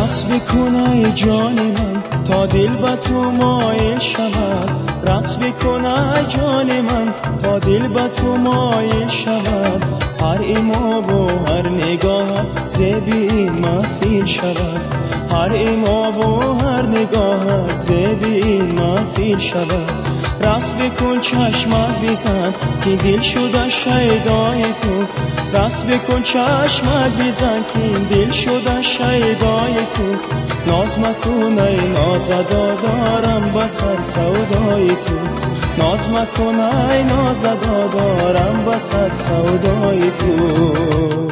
رقص بکن ای جان من تا دل به تو مایل شود. رقص بکن ای جان من تا دل به تو مایل شود. هر ایما و هر نگاه زیبی محفیل شود. هر ایما و هر نگاه زیبی محفیل شود. رقص بکن چشمت بزن که دل شده شیدای تو. رقص بکن چشمت بزن که دل شده شیدای تو. ناز مکن ای نازدا دارم بسر سودای تو. ناز مکن ای نازدا دارم بسر سودای تو.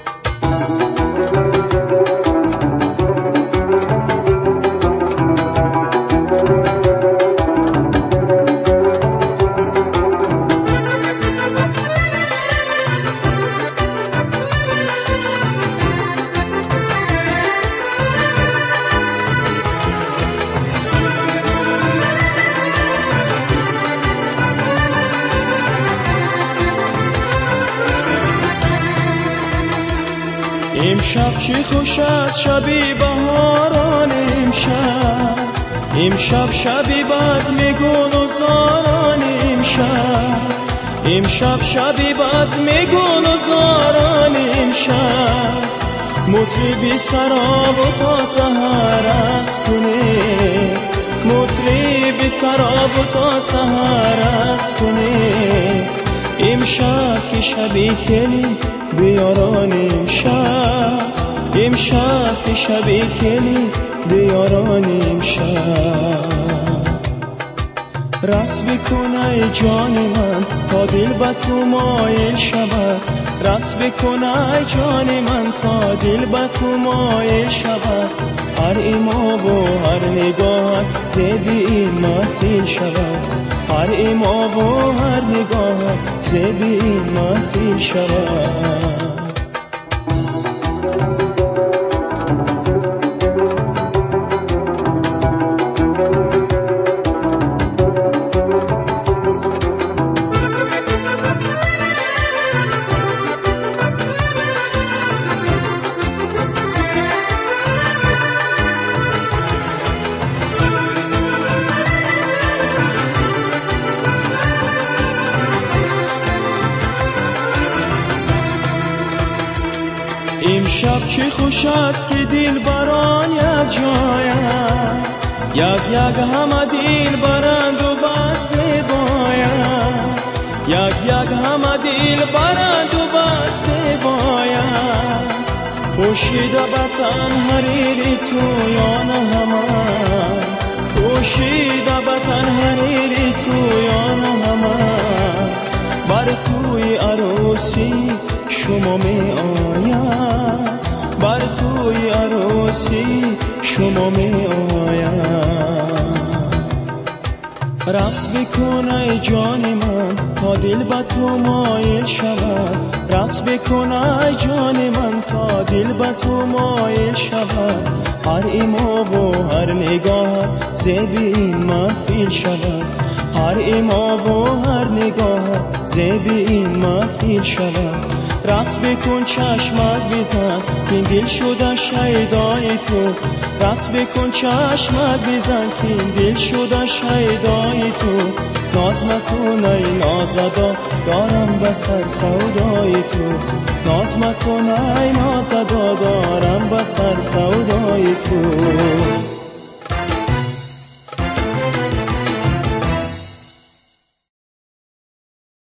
امشب چه خوش است شبی بهاران امشب. امشب شبی بزم گل و زاران امشب. امشب شبی بزم گل و زاران امشب. مطربی سراب و تا سحر رقص کنه. مطربی سراب و تا سحر رقص کنه. امشب که شبی کلی بیاران امشب. امشب که شبی کلی بیاران امشب. رقص بکن ای جان من تا دل به تو مایل شود. رقص بکن ای جان من تا دل به تو مایل شود. هر ایما و هر نگاه زیبی محفیل شود. هر ایما و هر نگاه زیبی محفیل شود. امشب چه خوش است که دل بران یک جایم. یک همه دل برند و بس زیبایم. یک همه دل برند و بس زیبایم. پوشیده به تنهایی تو یا نه همه. پوشیده به تنهایی تو یا نه همه. بر توی عروسی شما می آیم. بر توی عروسی شما می آیم. رقص بکن ای جان من تا دل به تو مایل شود. رقص بکن ای جان من تا دل به تو مایل شود. هر ایما و هر نگاه زیبی محفیل شود. هر ایما و هر نگاه زیبی محفیل شود. رقص بکن چشمت بزن که دل شده شیدای تو. رقص بکن چشمت بزن که دل شده شیدای تو. ناز مکن ای نازدا دارم بسر سودای تو. ناز مکن ای نازدا دارم بسر سودای تو.